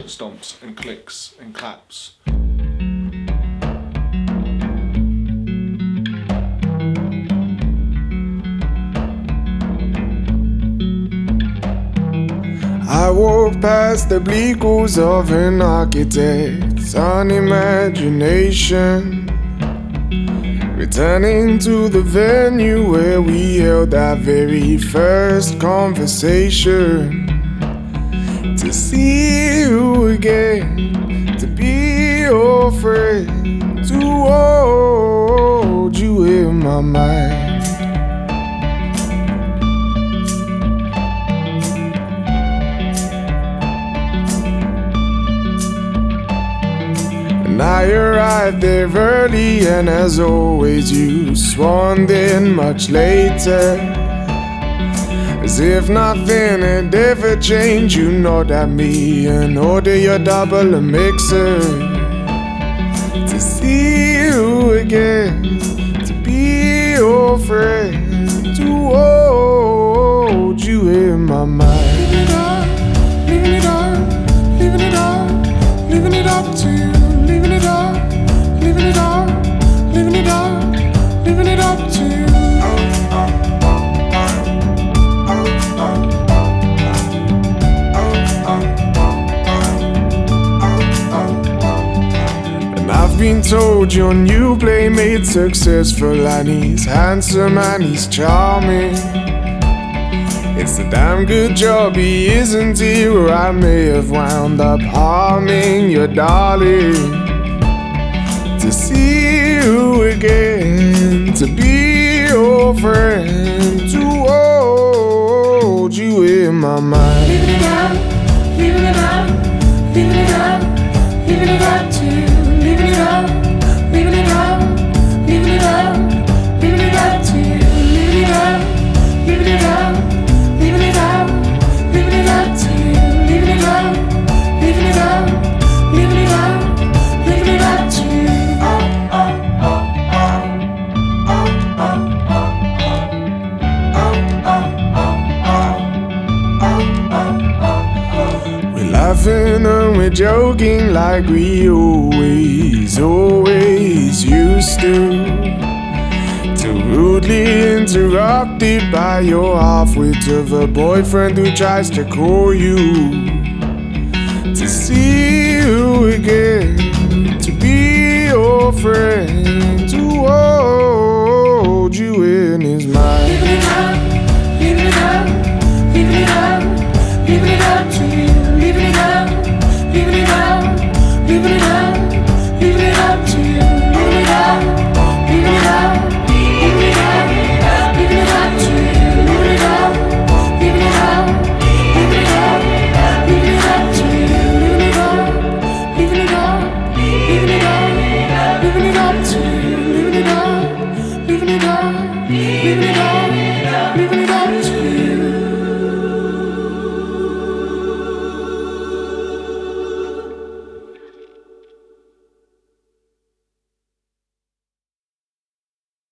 foot stomps and clicks and claps. I walk past the bleak walls of an architect's unimagination, returning to the venue where we held our very first conversation. To see you again, to be your friend, to hold you in my mind. And I arrived there early, and as always you swarmed in much later, as if nothing had ever changed. You know that me and order your double a mixer. To see you again, to be your friend, to hold you in my mind. Leaving it up, leaving it up, leaving it up, leaving it up to you. Leaving it up, leaving it up, leaving it up, leaving it up to you. I've been told your new playmate's successful, and he's handsome and he's charming. It's a damn good job he isn't here, or I may have wound up harming your darling. To see you again, to be your friend, to hold you in my mind. Leaving it up, leaving it up, leaving it up, leaving it up to you. Leaving it up, leaving it up, leaving it up, leaving it up to you. Leaving it up, leaving it up, leaving it up, leaving it up to you. Leaving it up, leaving it up, leaving it up, leaving it up to you. We're laughing and we're joking like we always used to. Till rudely interrupted by your half-wit of a boyfriend who tries to call you. To see you again, to be your friend,